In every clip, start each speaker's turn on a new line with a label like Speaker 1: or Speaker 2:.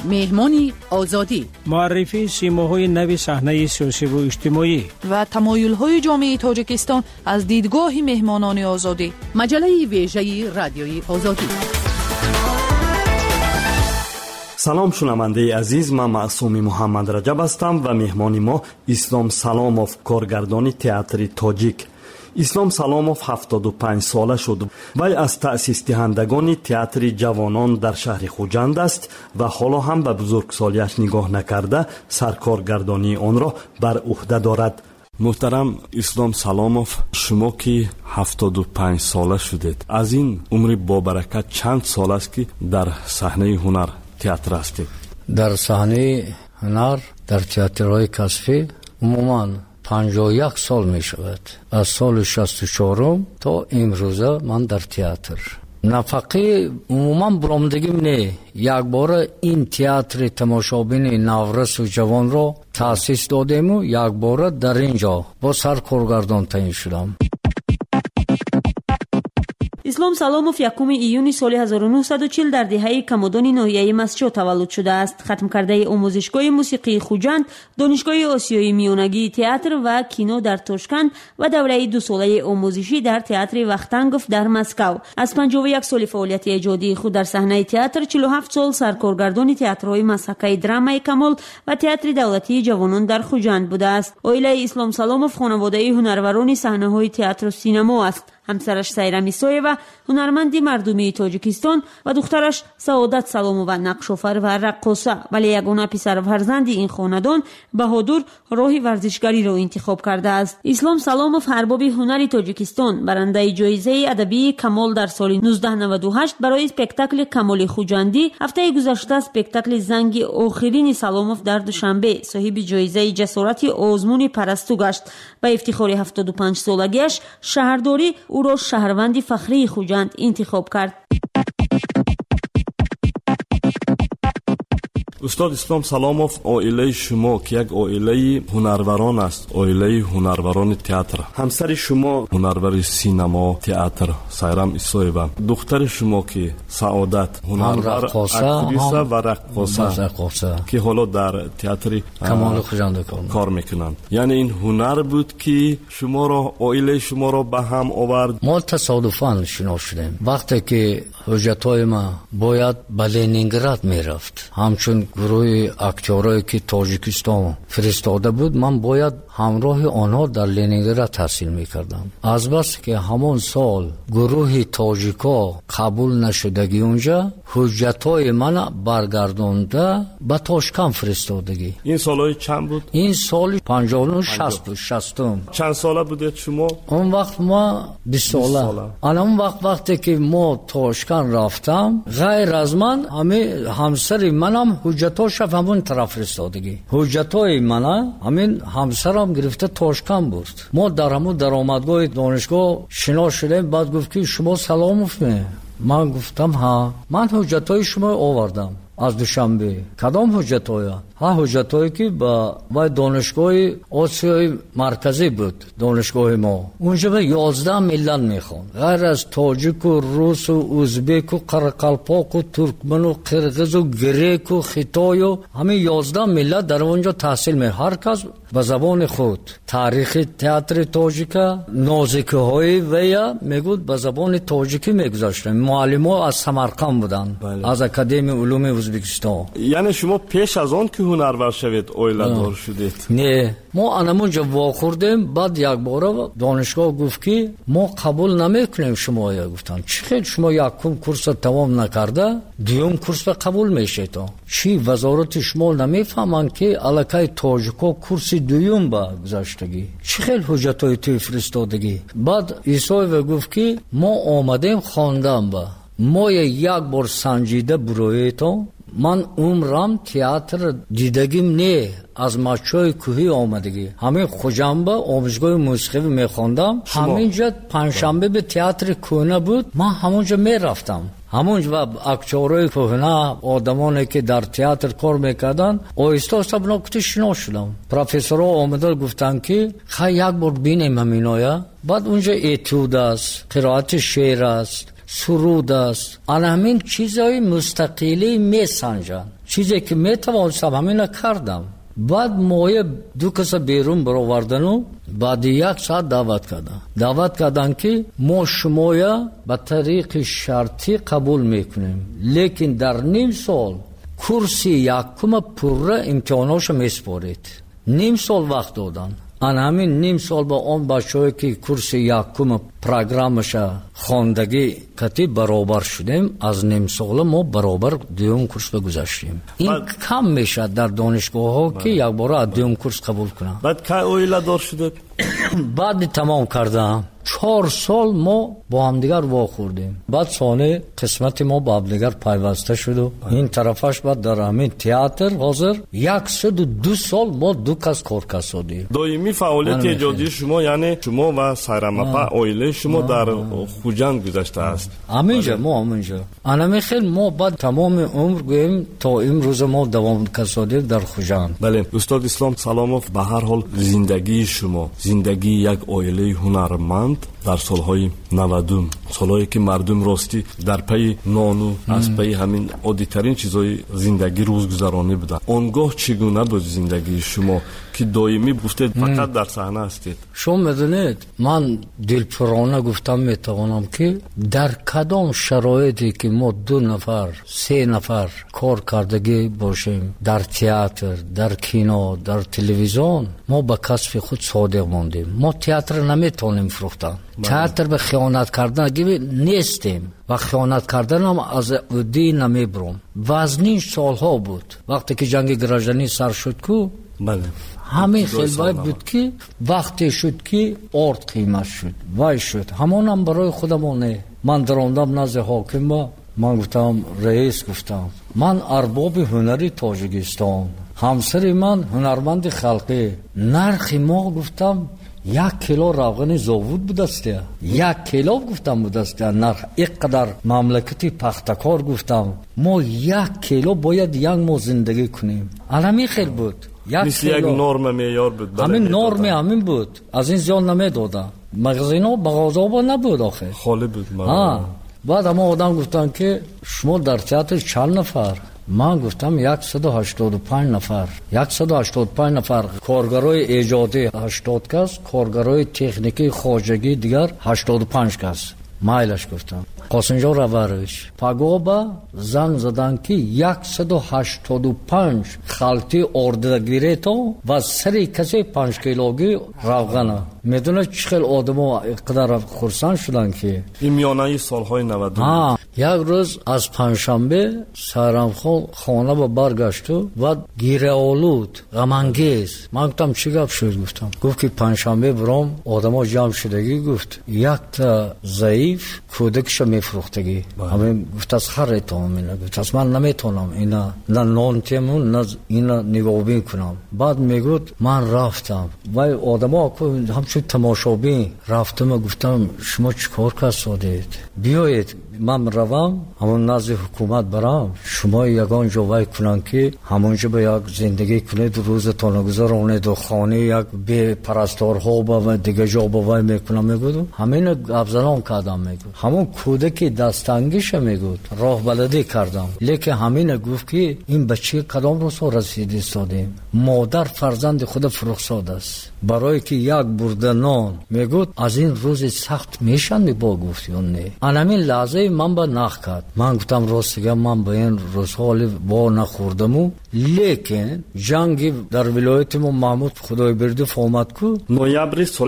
Speaker 1: مهمانی آزادی،
Speaker 2: معرفی سیماهای نو صحنه سیاسی و اجتماعی
Speaker 3: و تمایل‌های جامعه تاجیکستان از دیدگاه مهمانان آزادی.
Speaker 1: مجله ویژه رادیوی آزادی.
Speaker 4: سلام شنونده عزیز، من معصوم محمد رجب هستم و مهمان ما اسلام سلاموف، کارگردان تئاتر تاجیک. اسلام سلاموف 75 ساله شد. وی از تأسیس دهندگان تئاتر جوانان در شهر خوجند است و حالا هم به بزرگسالیش نگاه نکرده سرکارگردانی آن را بر عهده دارد. محترم اسلام سلاموف، شما که 75 ساله شدید، از این عمر با برکت چند سال است که در صحنه هنر تئاتر هستید؟
Speaker 5: در صحنه هنر در تئاترهای کسبی عموماً 51 سال می شود. از سال 64 تا امروزه من در تئاتر. نفقه عموماً برآمدگیم نه. یک بار این تئاتر تماشابین نورس و جوان را تأسیس دادیم و یک بار در اینجا با سرکارگردان تعیین شدم.
Speaker 6: اسلام سلاموف 1 ایون سال 1940 در دهه کمودان ناحیه مسجد تولد شده است. ختم کرده آموزشگاه موسیقی خوجند، دانشگاه آسیای میانگی تئاتر و کینو در تاشکند و دوره 2 ساله آموزشی در تئاتر وختنگوف در مسکو. از 51 سال فعالیت ایجادی خود در صحنه تئاتر 47 سال سرکارگردان تئاترهای مسحکه درامای کمال و تئاتر دولتی جوانان در خوجند بوده است. عائله اسلام سلاموف خانواده هنروران صحنه‌های تئاتر و سینما است. همسرش سایرا میسویوا هنرمندی مردمی تاجیکستان و دخترش سعادت سلامووا نقش‌آفر و رقاصه، ولی یگانه پسر فرزند این خاندان بهادر راه ورزشگری را انتخاب کرده است. اسلام سلاموف ارباب هنر تاجیکستان، برنده جایزه ادبی کمال در سال 1998 برای اسپکتاکل کمال خوجندی، هفته گذشته اسپکتاکل زنگ آخرین سلاموف در دوشنبه صاحب جایزه جسارت آزمون پرستو گشت. با افتخار 75 سالگیش شهرداری او را شهروند فخری خوجند انتخاب کرد.
Speaker 4: استاد اسلام سلاموف، عائله شما که یک عائله هنروران است، عائله هنروران تئاتر، همسر شما هنرور سینما تئاتر سایرام ایسویوا، دختر شما که سعادت هنرور اکتریسه و رقاصه که حالا در تئاتر
Speaker 5: کمال خوجند
Speaker 4: کار میکنند. یعنی این هنر بود که شما را، عائله شما را به هم آورد؟
Speaker 5: ما تصادفاً شنا شدیم. وقتی که حجتای ما باید به لنینگراد میرفت، همچون گروه اکتورایی که تاجیکستان فرستاده بود، من باید همراه آنها در لنینگراد تحصیل میکردم. از بس که همون سال گروه تاجیکا قبول نشدگی اونجا، حجتای من برگردانده به تاشکند فرستادگی.
Speaker 4: این سالهای چند بود؟
Speaker 5: این سال 59-60.
Speaker 4: چند ساله بودید شما؟
Speaker 5: اون وقت ما 20 ساله. اون وقتی که ما تاشکند رفتم، غیر از من همسر منم حجتاش همون طرف فرستادگی. حجتای من همین همسرم گرفته تاشکند بود. ما در همون درآمدگاه دانشگاه شنا شدیم. بعد گفت که شما سلاموف نه؟ من گفتم ها، من حجتای شما آوردم از دوشنبه. کدام حجتای؟ ها، حجتایی که با دانشگاه آسیای مرکزی بود، دانشگاه ما. اونجا به 11 ملت میخوان، غیر از تاجیک و روس و ازبک و قرقلپاک و ترکمن و قرقیز و گریک و خیتای و همه 11 ملت در اونجا تحصیل می، هر کس به زبان خود. تاریخ تئاتر تاجیکا، نازکه های ویا میگود به زبان تاجیکی میگذاشتن. معلم‌ها از سمرقند بودن، از اکادمی علوم ازبکستان.
Speaker 4: یعنی شما پیش از آن که هنرور شوید عائله دار شدید؟
Speaker 5: نه، ما انمونجا واخوردیم. بعد یک بار دانشگاه گفت که ما قبول نمیکنیم شما. یا گفتن چی خیلی شما یکم کورس تمام نکرده دوم کورس به قبول میشه تا چی؟ وزارت شما نمیفهمن که الکای تاجیکا کورس دوم با گذاشتگی؟ چی خیلی حجتای توی فرستادگی؟ بعد ایسای گفت که ما آمدیم خواندن با ما یک بار سنجیده بروی تو. من عمرم تئاتر دیدگیم نه، از مچای کوهی آمدگی. همین خوجنبه آموزشگاه موسیقی میخوندم. همینجا پنجشنبه به تئاتر کهنه بود، من همونجا میرفتم. همونجا اکتورای کهنه، آدمانی که در تئاتر کار میکردن، آهسته آهسته بناکتی شنا شدم. پروفسورها آمدن گفتن که خیلی یک بار بینیم همینایا. بعد اونجا اتود است، قرائت شعر است، سرود است، همین چیزهای مستقلی میسنجن. چیزی که میتوانستم همین کردم. بعد موی دو کس بیرون برآوردن و بعد 1 ساعت دعوت کردن که ما شمایا به طریق شرطی قبول میکنیم، لیکن در نیم سال کورس یکم پوره امتحاناش میسپارید. نیم سال وقت دادن. آن همین نیم سال با اون بچه‌ای که کورس یکم پروگرامش خواندگی کتی برابر شدیم، از نیم سال ما برابر دوم کورس بگذاشتیم. این کم میشه در دانشگاه ها که یک بار از دوم کورس قبول کنن.
Speaker 4: بعد که اویلا دار شده
Speaker 5: بعد تمام کردم 4 سال ما با هم دیگر واخوردیم. بعد سانه قسمت ما با هم دیگر پیوسته شد و این طرفش بعد در همین تئاتر حاضر 102 سال ما 2 کس کار کردیم.
Speaker 4: دائمی فعالیت ایجادی شما یعنی شما و سایرامپا اویله شما در خوجند گذشته است.
Speaker 5: همینجا ما همینجا. انا خیلی ما بعد تمام عمر گویم تا امروز ما دوام کردیم در خوجند.
Speaker 4: بله استاد اسلام سلاموف، به هر حال زندگی شما زندگی یک اویله هنرمند در سالهای 90 سالهایی که مردم راستی در پی نانو از پی همین عادی‌ترین چیزای زندگی روزگذرانی بودن، اونگاه چگونه بود زندگی شما که دائمی گفتید فقط در صحنه هستید؟
Speaker 5: شما میدونید من دلپرانه گفتم میتوانم که در کدام شرایطی که ما 2 نفر 3 نفر کار کردگی باشیم، در تئاتر، در کینو، در تلویزیون، ما به کسب خود صادق ماندیم. ما تئاتر نمیتونیم فروختن. تئاتر به خیانت کردن نیستیم و خیانت کردن هم از عهده نمیبرم. وزنین سالها بود وقتی که جنگ گراژنی سر شد کو.
Speaker 4: بله
Speaker 5: همین خیلی باید بود که وقتی شد که ارد قیمت شد وای شد. همون هم برای خودمونه. من دراندم نزد حاکم با من گفتم رئیس، گفتم من ارباب هنری تاجیکستان، همسر من هنرمند خلقی، نرخ ما گفتم 1 کیلو روغن زاوود بودسته، 1 کیلو گفتم بودسته نرخ. اینقدر مملکتی پختکار گفتم ما 1 کیلو باید 1 ماه زندگی کنیم. علمی خیلی بود.
Speaker 4: مثل یک نرم معیار بود.
Speaker 5: همین نرم همین بود. از این زیاد نمیدادن. مغازینا مغازه نبود آخه.
Speaker 4: خالی بود.
Speaker 5: بعد ما آدم گفتن که شما در تئاتر چند نفر؟ من گفتم 185 نفر. 185 نفر. کارگرای ایجادی 80 کس، کارگرای تکنیکی خواجگی دیگر 85 کس. مایلش گفتم قاسم جان روش پاگوبا زنگ زدن که 185 خالتی اردگیری تو و سری کسی 5 کیلوگی روغن. میدونه چقدر آدم‌ها اقدار خرسان شدن که
Speaker 4: این میانه سالهای 90.
Speaker 5: یک روز از پنجشنبه سرم خانه با برگشت و گیره آلود غمانگیز. من گفتم چی گپ شد؟ گفت که پنجشنبه برام آدم‌ها جمع شدگی. گفت 1 تا ضعیف کودکش میفروختگی. همین گفت از هر تامینه. گفت از من نمیتونم اینا نه نان تیمون نه اینا نگاهبین کنم. بعد میگفت من رفتم و آدم‌ها همچون تماشابین رفتم. گفتم شما چیکار کردید؟ بیایید من روم همون نزد حکومت برام، شما یگان جا وای کنن که همونجا به یک زندگی کنید، روزتان گذرانید و خانه یک به پرستارها و دیگه جا با وای میکنم. میگود همین افزلان کردم. میگود همون کودکی دستانگیش میگود راه بلدی کردم. لیکن همین گفت که این بچه کدام روز رسیدی استادیم، مادر فرزند خود فرخزاد است برای که یک برده نان. میگود از این روز سخت میشن با گفتی اون نه. همین لحظه من با نخ کرد. من گفتم راستگه من به این روزها با نخوردم. لیکن جنگ در ولایت ما محمود خدای برده فهمد کو
Speaker 4: نویبر سال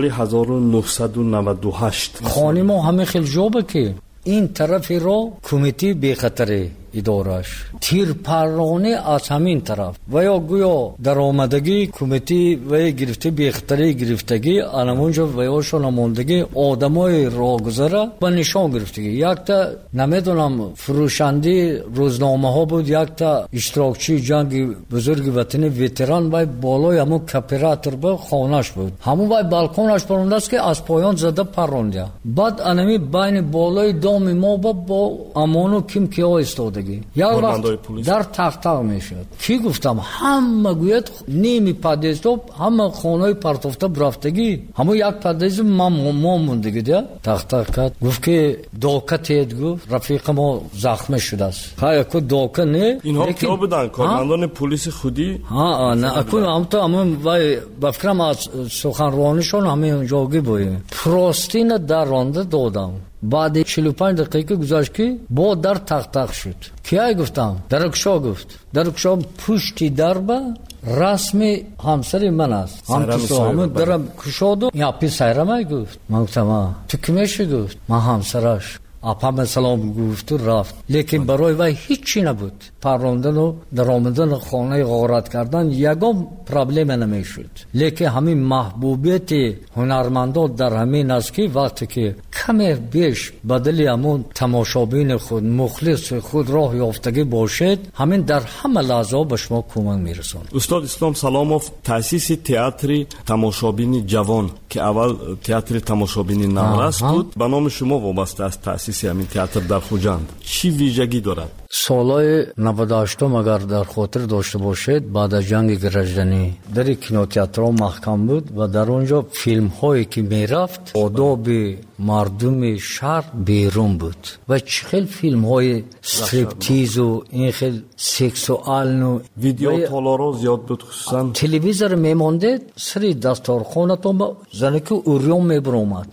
Speaker 4: 1998
Speaker 5: خانه ما همه خیلی جوبه که این طرفی رو کمیته بی خطری ادارش تیر پرانه از همین طرف و یا گویا در آمدگی کمیته و گرفته بی خطری گرفتگی انمونجا و یا شنماندگی آدمای راهگذره و نشان گرفتگی. یک تا نمیدونم فروشندی روزنامه ها بود، یک تا اشتراکچی جنگ بزرگ وطن ویتران و بالای همون کپراتور با خانش بود. همون و بالکونش پرونده است که از پایان زده پرونده. بعد انمی بین بالای دام ما با امانو کم که ها استاده شدگی یا وقت در تختق میشد کی گفتم همه گوید نیمی پادیزو همه خونه پرتوفته برفتگی همه یک پادیز ما موندگی ده تختق کرد گفت که دوکه تید گفت رفیق ما زخم شده است ها یک دوکه نه
Speaker 4: اینها کیا بودن کارمندان پلیس خودی
Speaker 5: ها نه اكو هم تو همون بفکرم از سخنرانیشون همه اونجاگی بودیم پروستین در رانده دادم بعد 45 دقیقه گذشت که با در تق شد کیای گفتم درکشا گفت درکشا پشتی دربه رسمی همسر من است همون درم کشاد یا پی سیرمه گفت من گفتم تو کمیشه گفت من همسرش اپام سلام گفت و رفت لیکن برای وی هیچی نبود پروندن و در آمدن خانه غارت کردن یگام پرابلم نمیشد لیکن همین محبوبیت هنرمندان در همین است که وقتی که کمی بیش بدلی همون تماشابین خود مخلص خود راه یافتگی باشد همین در همه لحظه به شما کمک میرسون.
Speaker 4: استاد اسلام سلاموف تأسیس تئاتر تماشابین جوان که اول تئاتر تماشابین نورست بود به نام شما وابسته است تأسیس همین تئاتر در خوجند چی ویژگی دارد؟
Speaker 5: سالهای 98 اگر در خاطر داشته باشید بعد از جنگ گرجدنی در کینوتئاترها محکم بود و در اونجا فیلم هایی که میرفت آداب مردم شهر بیرون بود و چخیل فیلم های استریپتیز و این خیل سکسوال و
Speaker 4: ویدیو تالارا زیاد بود خصوصا
Speaker 5: تلویزیون میمانده سری دستارخانتون با زنی که اوریون میبرومد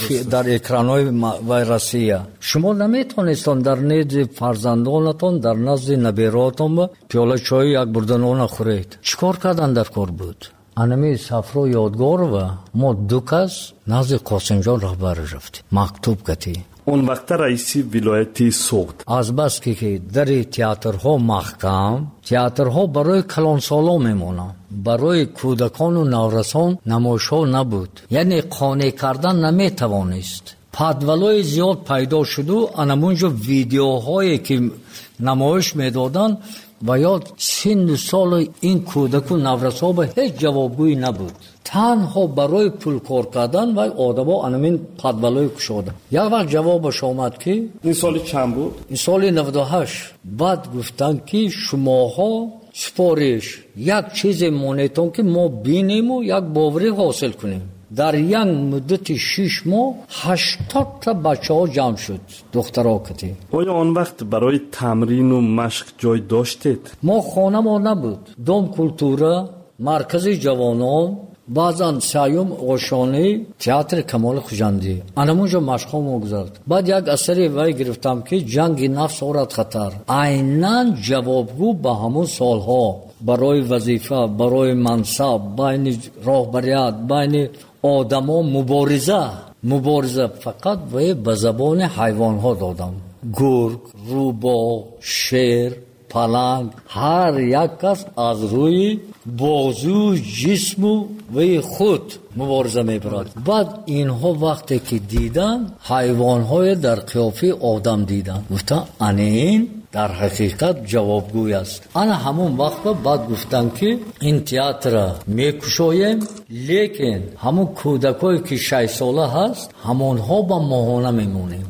Speaker 5: در اکرانهای ویرسیه شما نمیتونستان در نزد فرزندانتون در نزد نبیراتون با پیاله چای یک بردن نخورید چیکار کردن در کار بود انمی سفر یادگار و ما دو کس نزد قاسم جان رهبر رفتیم مکتوب کردیم
Speaker 4: اون وقت رئیس ولایت سوخت
Speaker 5: از بس که در تئاترها محکم تئاترها برای کلانسالا میمونن برای کودکان و نورسان نمایش‌ها نبود یعنی قانع کردن نمیتوانست پادولای زیاد پیدا شد و انمونجا ویدیوهایی که نمایش میدادن و یا سن سال این کودک و نورسا به هیچ جوابگویی نبود تنها برای پول کار کردن و آدما انمین پادولای کشاده یک وقت جوابش آمد که
Speaker 4: این سال چند بود؟
Speaker 5: این سال 98 بعد گفتن که شماها سپارش یک چیز مونیتون که ما بینیم و یک باوری حاصل کنیم در یک مدت 6 ماه 80 تا بچه ها جمع شد دخترها کتی
Speaker 4: آیا آن وقت برای تمرین و مشق جای داشتید؟
Speaker 5: ما خانه ما نبود دوم کلتورا مرکز جوانان بعضا سیوم آشانه تئاتر کمال خوجندی انمونجا مشق ما گذارد بعد یک اثری وی گرفتم که جنگ نفس آورد خطر عیناً جوابگو به همون سالها برای وظیفه برای منصب بین راهبریت بین آدما مبارزه فقط به زبان حیوان ها دادم گرگ روباه شیر پلنگ هر یک کس از روی بازو جسم و خود مبارزه میبرد بعد اینها وقتی که دیدن حیوانهای در قیافه آدم دیدن گفتن این در حقیقت جوابگوی است انا همون وقت بعد گفتن که این تئاتر میکشویم لیکن همون کودکایی که 6 ساله هست همونها با ماهانه میمونیم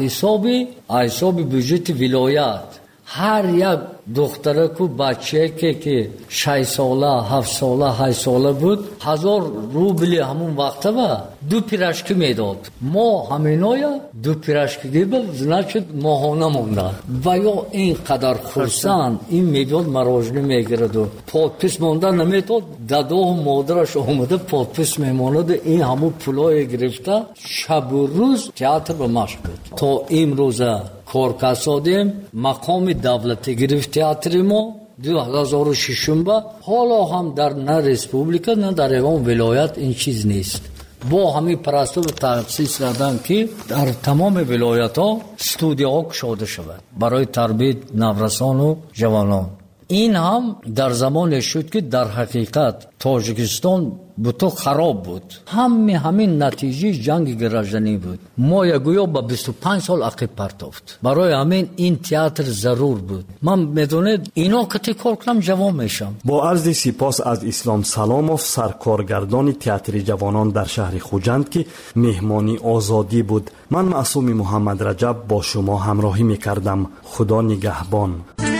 Speaker 5: حساب بودجت ولایت هر یک دختره کو بچه که 6 ساله 7 ساله 8 ساله بود 1000 روبل همون وقت و 2 پیراشکی میداد ما همینایا 2 پیراشکی گیبل значит ماهانه مونده و یا اینقدر خرسند این میداد مراجعه میگرد و پادپس مونده نمیداد داده مادرش اومده پادپس میماند این همون پولای گرفته شب و روز تئاتر به مشق بود تا امروز کار کسادیم مقام دولتی گرفت تئاتر ما 2006 با حالا هم در نه ریسپوبلیکا نه در ایوان ولایت این چیز نیست با همین پرستو تأسیس کردن که در تمام ولایت ها استودیوها کشاده شود برای تربیت نورسان و جوانان این هم در زمان شد که در حقیقت تاجیکستان بطور خراب بود. همین نتیجه جنگ گرجنی بود. ما یگویا با 25 سال عقب پرتافت. برای همین این تئاتر ضرور بود. من میدونید اینا که کار کنم جوان میشم.
Speaker 4: با عرض سپاس از اسلام سلاموف، سرکارگردان تئاتر جوانان در شهر خوجند که مهمانی آزادی بود، من معصوم محمد رجب با شما همراهی میکردم. خدا نگهبان.